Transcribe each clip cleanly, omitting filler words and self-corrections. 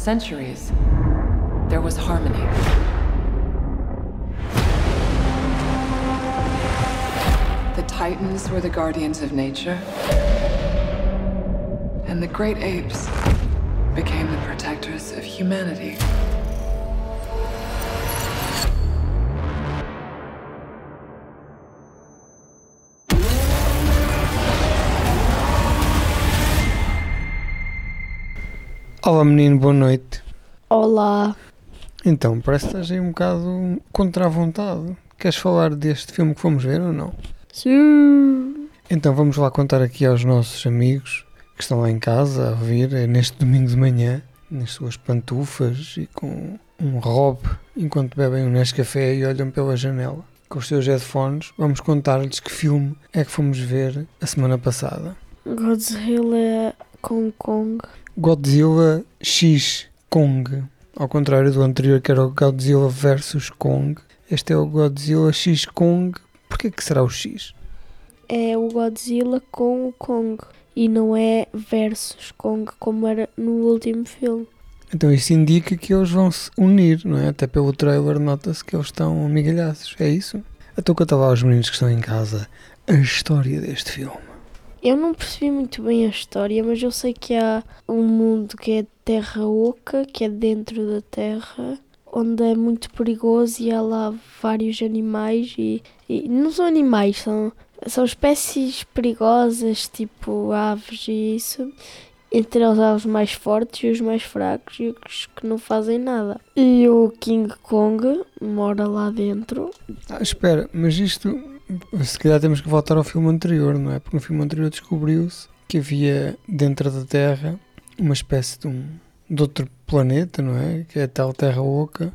centuries, there was harmony. The Titans were the guardians of nature, and the great apes became the protectors of humanity. Olá menino, boa noite. Olá. Então, parece que estás aí um bocado contra a vontade. Queres falar deste filme que fomos ver ou não? Sim. Então vamos lá contar aqui aos nossos amigos que estão lá em casa a ouvir neste domingo de manhã, nas suas pantufas e com um robe, enquanto bebem um Nescafé e olham pela janela. Com os seus headphones, vamos contar-lhes que filme é que fomos ver a semana passada. Godzilla Kong. Godzilla X Kong. Ao contrário do anterior, que era o Godzilla vs Kong, este é o Godzilla X Kong. Porquê que será o X? É o Godzilla com o Kong e não é versus Kong como era no último filme. Então isso indica que eles vão se unir, não é? Até pelo trailer nota-se que eles estão amigalhados, é isso? Então conta lá aos meninos que estão em casa a história deste filme. Eu não percebi muito bem a história, mas eu sei que há um mundo que é Terra Oca, que é dentro da Terra, onde é muito perigoso e há lá vários animais e não são animais, são espécies perigosas, tipo aves e isso. Entre eles há os mais fortes e os mais fracos e os que não fazem nada. E o King Kong mora lá dentro. Espera, mas isto, se calhar temos que voltar ao filme anterior, não é? Porque no filme anterior descobriu-se que havia dentro da Terra uma espécie de outro planeta, não é? Que é a tal Terra Oca,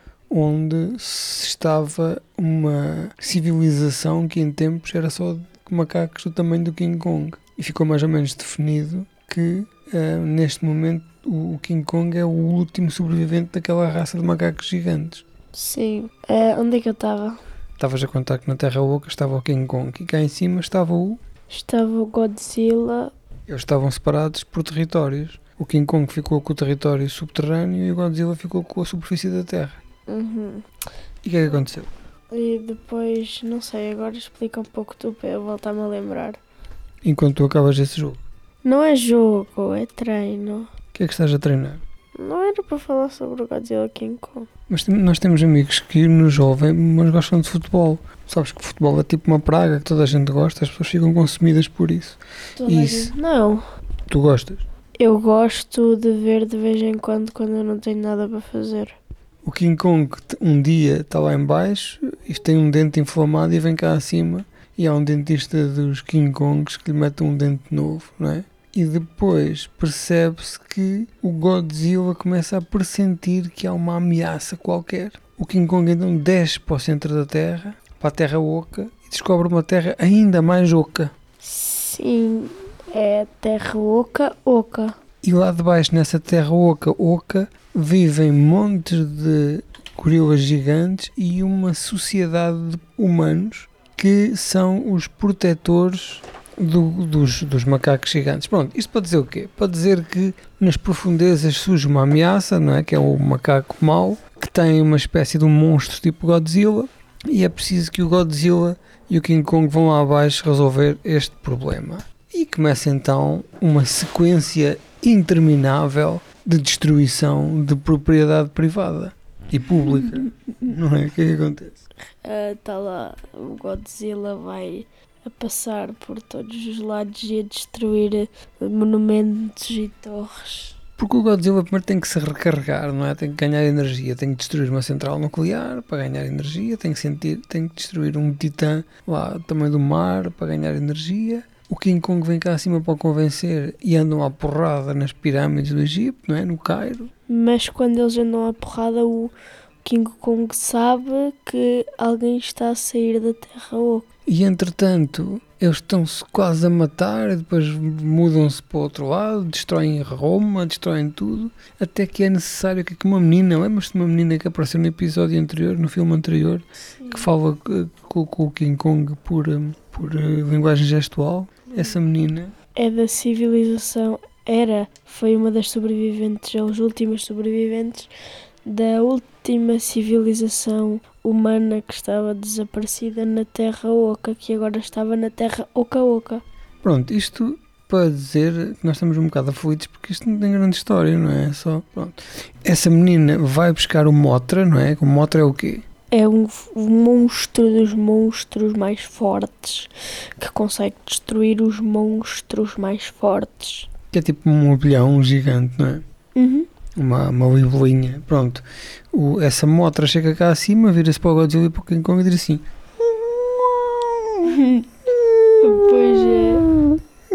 onde se estava uma civilização que em tempos era só de macacos do tamanho do King Kong. E ficou mais ou menos definido que neste momento o King Kong é o último sobrevivente daquela raça de macacos gigantes. Sim. Onde é que eu estava? Estavas a contar que na Terra Oca estava o King Kong e cá em cima estava Estava o Godzilla. Eles estavam separados por territórios. O King Kong ficou com o território subterrâneo e o Godzilla ficou com a superfície da Terra. Uhum. E o que é que aconteceu? E depois, não sei, agora explica um pouco tu para eu voltar-me a lembrar. Enquanto tu acabas esse jogo, Não é jogo, é treino. o que é que estás a treinar? Não era para falar sobre o Godzilla King Kong. Mas nós temos amigos que nos ouvem, mas gostam de futebol. Sabes que futebol é tipo uma praga, que toda a gente gosta, as pessoas ficam consumidas por isso. Isso. Não. Tu gostas? Eu gosto de ver de vez em quando eu não tenho nada para fazer. O King Kong um dia está lá em baixo e tem um dente inflamado e vem cá acima e há um dentista dos King Kongs que lhe mete um dente novo, não é? E depois percebe-se que o Godzilla começa a pressentir que há uma ameaça qualquer. O King Kong então desce para o centro da Terra, para a Terra Oca, e descobre uma Terra ainda mais oca. Sim, é Terra Oca. E lá de baixo, nessa Terra oca, vivem montes de gorilas gigantes e uma sociedade de humanos que são os protetores dos macacos gigantes. Pronto, isto para dizer o quê? Para dizer que nas profundezas surge uma ameaça, não é? Que é o macaco mau, que tem uma espécie de um monstro tipo Godzilla, e é preciso que o Godzilla e o King Kong vão lá abaixo resolver este problema. E começa então uma sequência interminável de destruição de propriedade privada e pública. Não é? O que é que acontece? Está lá, o Godzilla vai a passar por todos os lados e a destruir monumentos e torres. Porque o Godzilla primeiro tem que se recarregar, não é? Tem que ganhar energia, tem que destruir uma central nuclear para ganhar energia, tem que destruir um titã lá do tamanho do mar para ganhar energia. O King Kong vem cá acima para o convencer e andam à porrada nas pirâmides do Egito, não é? No Cairo. Mas quando eles andam à porrada, o King Kong sabe que alguém está a sair da Terra Oca. E entretanto, eles estão-se quase a matar, e depois mudam-se para o outro lado, destroem Roma, destroem tudo, até que é necessário que uma menina, lembras-te de uma menina que apareceu no episódio anterior, no filme anterior, sim, que fala com o King Kong por linguagem gestual? Essa menina é da civilização Foi uma das sobreviventes, as últimas sobreviventes da última civilização humana que estava desaparecida na Terra Oca, que agora estava na Terra Oca. Pronto, isto para dizer que nós estamos um bocado aflitos porque isto não tem grande história, não é? Só, pronto. Essa menina vai buscar o Mothra, não é? O Mothra é o quê? É um monstro dos monstros mais fortes, que consegue destruir os monstros mais fortes. Que é tipo um abelhão gigante, não é? Uhum. Uma libelinha. Pronto. Essa Mothra chega cá acima, vira-se para o Godzilla e para o King Kong e diz assim: Pois é.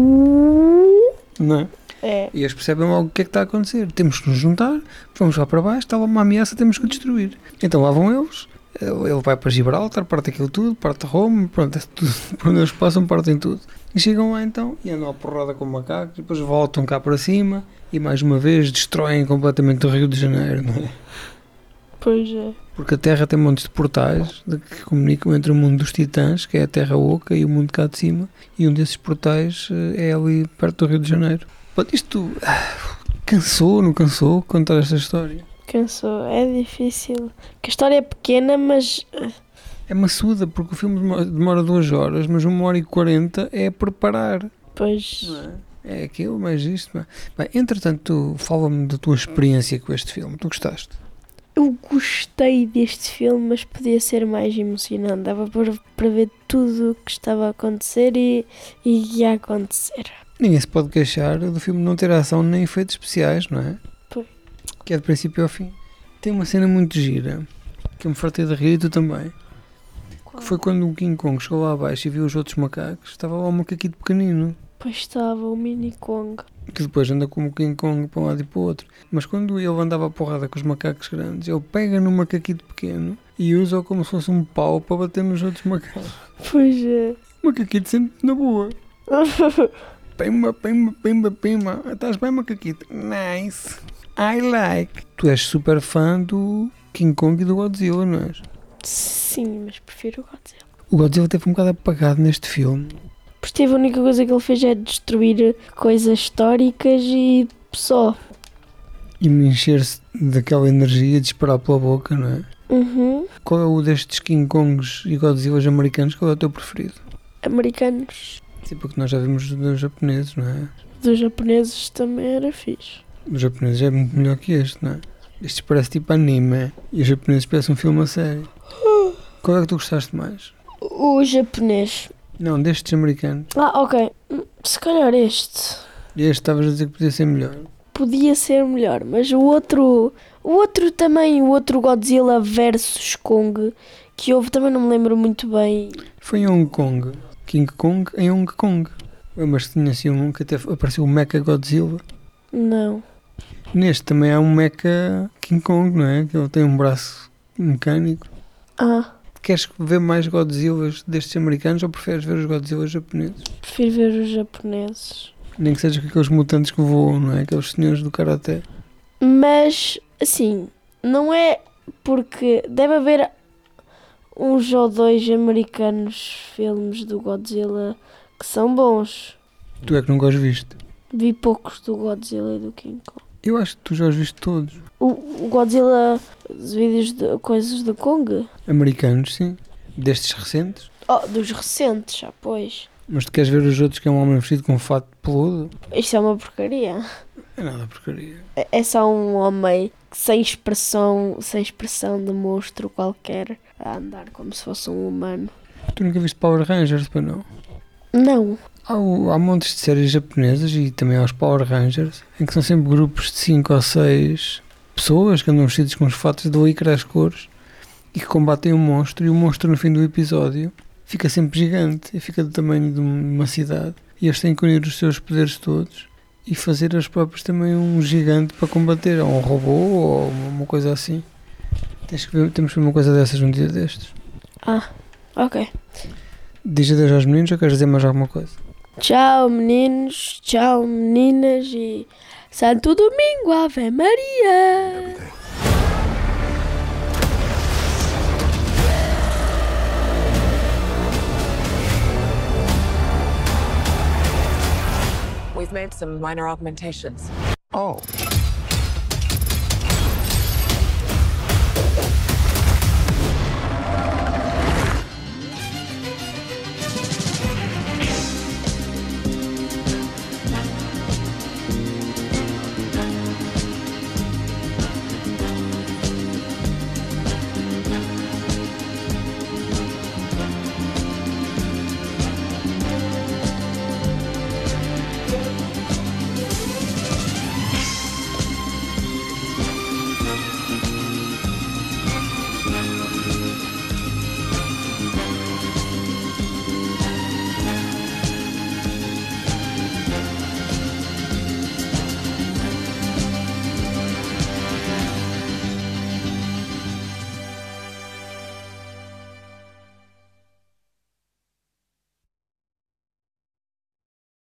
não é? É. E eles percebem logo o que é que está a acontecer. Temos que nos juntar, vamos lá para baixo, está lá uma ameaça, temos que o destruir. Então lá vão eles, ele vai para Gibraltar, parte aquilo tudo, parte Roma, pronto, é tudo, por onde eles passam, partem tudo. E chegam lá então, e andam à porrada com macacos, depois voltam cá para cima, e mais uma vez destroem completamente o Rio de Janeiro, não é? Pois é. Porque a Terra tem montes de portais que comunicam entre o mundo dos titãs, que é a Terra Oca, e o mundo cá de cima, e um desses portais é ali perto do Rio de Janeiro. Isto cansou, não cansou contar esta história? Cansou, é difícil. Que a história é pequena, mas É maçuda, porque o filme demora 2 horas, mas 1h40 é preparar. pois É aquilo, mais isto. Bem, entretanto, fala-me da tua experiência com este filme. Tu gostaste? eu gostei deste filme, mas podia ser mais emocionante. Dava para ver tudo o que estava a acontecer e ia acontecer. Ninguém se pode queixar do filme não ter ação nem efeitos especiais, não é? Pois. Que é de princípio ao fim. Tem uma cena muito gira, que eu me fartei de rir e tu também. Que foi quando o King Kong chegou lá abaixo e viu os outros macacos. Estava lá um macaquito pequenino, Pois estava o Mini Kong. que depois anda como o King Kong para um lado e para o outro. Mas quando ele andava a porrada com os macacos grandes, ele pega no macaquito pequeno e usa-o como se fosse um pau para bater nos outros macacos. Pois é. O macaquito sente na boa. Pimba, pimba, pimba, pimba. Estás bem, macaquito? Nice. I like. Tu és super fã do King Kong e do Godzilla, não és? Sim, mas prefiro o Godzilla. O Godzilla teve um bocado apagado neste filme. Pois teve a única coisa que ele fez é destruir coisas históricas e só. E me encher-se daquela energia de disparar pela boca, não é? Uhum. Qual é o destes King Kongs e Godzillas americanos? Qual é o teu preferido? Americanos. Sim, porque nós já vimos dos japoneses, não é? Dos japoneses também era fixe. Os japoneses é muito melhor que este, não é? Este parece tipo anime e os japoneses parecem um filme a sério. Qual é que tu gostaste mais? O japonês. Não, destes americanos. Ok. Se calhar este. E este estavas a dizer que podia ser melhor. Podia ser melhor, mas o outro também, o outro Godzilla versus Kong, que houve, também não me lembro muito bem. Foi em Hong Kong. King Kong em Hong Kong. Mas tinha assim um que até apareceu o Mecha Godzilla. Não. Neste também há um Mecha King Kong, não é? Que ele tem um braço mecânico. Queres ver mais Godzillas destes americanos ou preferes ver os Godzillas japoneses? Prefiro ver os japoneses. Nem que seja com aqueles mutantes que voam, não é? Aqueles senhores do karaté. Mas, assim, não é porque deve haver uns ou dois americanos filmes do Godzilla que são bons. Tu é que nunca os viste. Vi poucos do Godzilla e do King Kong. Eu acho que tu já os viste todos. O Godzilla, os vídeos de coisas do Kong? Americanos, sim. Destes recentes. Dos recentes, já pois. Mas tu queres ver os outros que é um homem vestido com um fato peludo? Isto é uma porcaria. É nada porcaria. É só um homem sem expressão de monstro qualquer a andar como se fosse um humano. Tu nunca viste Power Rangers, para não? Não. Há montes de séries japonesas e também há os Power Rangers, em que são sempre grupos de 5 ou 6 pessoas que andam vestidos com os fatos de licra às cores e que combatem um monstro, e o monstro no fim do episódio fica sempre gigante e fica do tamanho de uma cidade, e eles têm que unir os seus poderes todos e fazer eles próprios também um gigante para combater, ou um robô ou uma coisa assim. Temos que ver uma coisa dessas um dia destes. Ok. Diz adeus aos meninos ou queres dizer mais alguma coisa? Tchau, meninos. Tchau, meninas. E Santo Domingo, Ave Maria. We've made some minor augmentations. Oh,